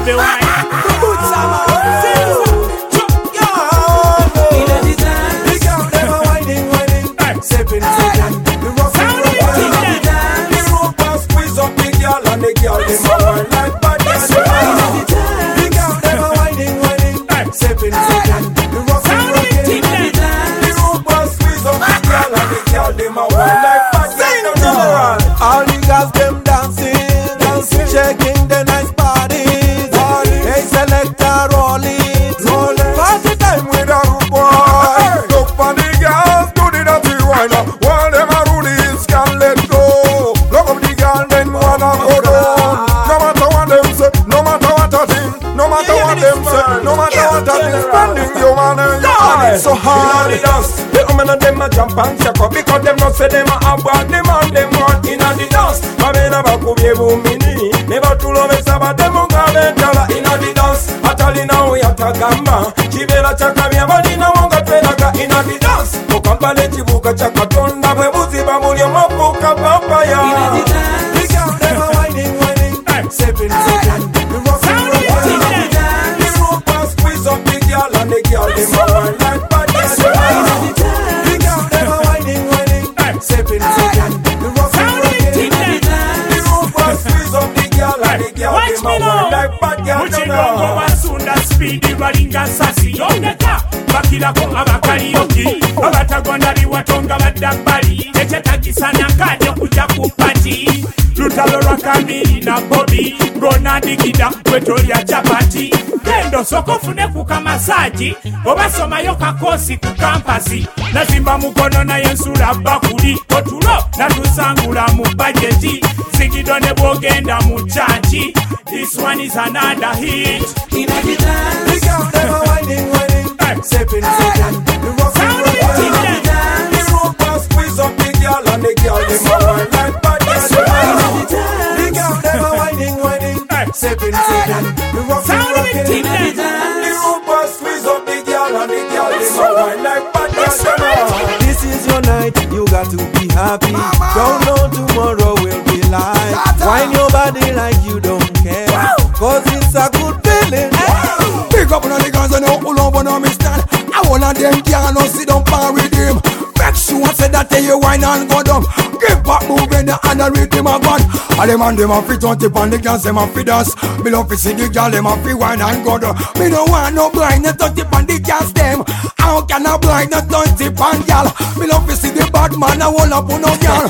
baby wine. Good summer. Sipping, the rock and roll. The rope and squeeze up the girl and the girl them a wine like bad girl. The girl them a whining, sipping, the rock and roll. The rope and squeeze up the girl and the girl them a wine like bad girl. All the girls them dancing, shaking the nice bodies. Hey selector, roll it, party time with a rude boy. Look for the girls. While them a do this, can let go. Look up the girl, then wanna go down. No matter what them say, no matter what I think, no matter what them say, no matter what I think, spending your money, it's so hard. In the dance, the women and them a jump and shake up because them not say them a have what them and them want in the dance. Babena bakubye bumini, never to love it, but them a gala in the dance. Atali na uyatagamba, chibela chakabya bali na wanga twelaga in the dance. Kampale chibuka chakatonda bwe buziba muli omafuka papaya. The girl them a whining, sipping, the rock and roll. The rope and squeeze up the girl and the girl them a wine like bad girl. The girl them a whining, sipping, the rock and roll. The rope and squeeze up the girl and the girl them a wine like bad girl. Muchirongo basunda speedy balinga sasi yongeka. Bakirako abakalioki abatagona liwatonga badabbali ekyetagisana kajja kujja ku pati lutalo lwa Kamili na Bobby gonadikida wetolya chapati gendo sokofune ku kamasaji obasomayo kakosi ku kampasi nazimba mukono naye nsula bakuli otulo natusangula mu bajeti zigido ne bwogenda mu chachi. This one is another hit. In a guitar, the girl them a whining, sipping, the rock and roll. The rope and squeeze up the girl and the girl them a wine like bad girl. The girl them a whining, sipping, the rock and roll. The rope and squeeze up the girl and the girl them a wine like bad girl. This is your night, you got to be happy. Don't know tomorrow will be like. Wine your body like you don't care, cause it's a good feeling. Pick up on the guns and you pull up on me stand. I wanna them can't sit down par with him. Make sure say that you wine and go down. Give back moving the hand and rhythm a gun. All them and them a fit on tip and the girls them a fit dance. Me love to see the girl them a fit wine and go down. Me don't want no blind no touch tip and the girls them. How can I blind no touch tip and girl? Me love to see the bad man a hold up on no girl.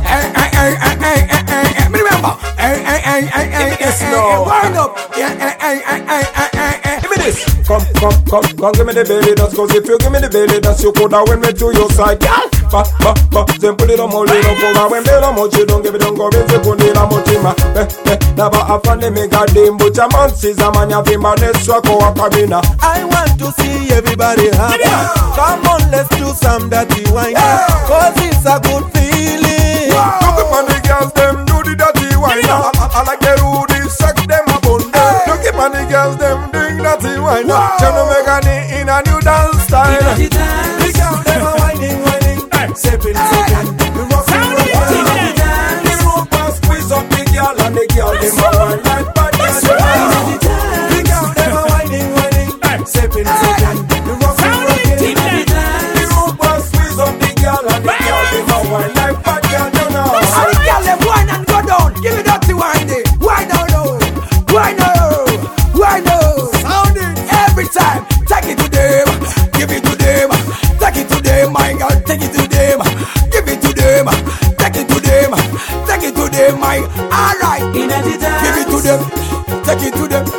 Me remember. Wind up. Give me this. Come, give me the belly dance. Cause if you give me the belly dance, you coulda win me to your side, girl. Then put it on my little for when they don't want you, don't give it, don't go in the Kundila Motima. Never have fun, make a dim, but your man sees a man, you have a struggle, a cabina. I want to see everybody happy. Come on, let's do some dirty wine. Cause it's a good feeling. Look up on the girls, them do the dirty wine. I like the Rudy, suck them up on them. Look up on the girls, them doing dirty wine. Channel Megani in a new dance style. The girls, them are whining, sipping, the rock and roll. The rope and squeeze up the girl and the girl them a wine like bad girl. The girl them a whining, sipping, the rock and roll. The rope and squeeze up the girl and the girl them a wine like bad girl. And the girl them wine and go down. Give me that wine, wine down, wine down, wine down. Sound it every time. Take it to them, give it to them, take it to them, my girl, take it to them. Give it to them, take it to them, take it to them, my alright. Give it to them, take it to them,